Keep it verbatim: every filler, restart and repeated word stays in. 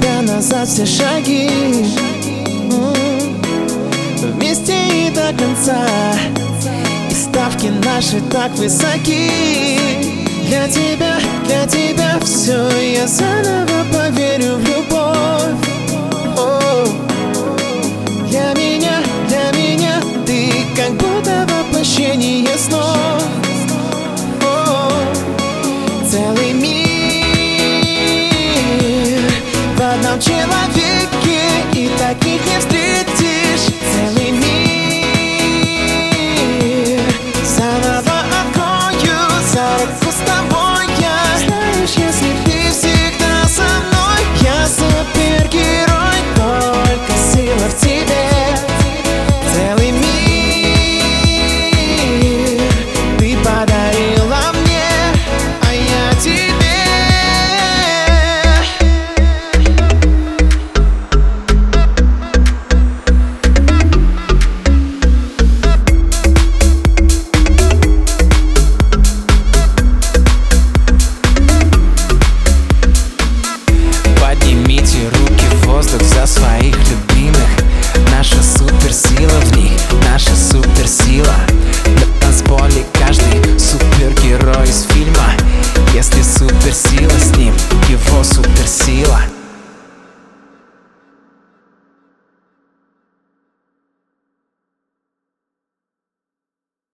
тебя назад все шаги. Вместе и до конца, и ставки наши так высоки. Для тебя, для тебя все, я заново поверю в любовь.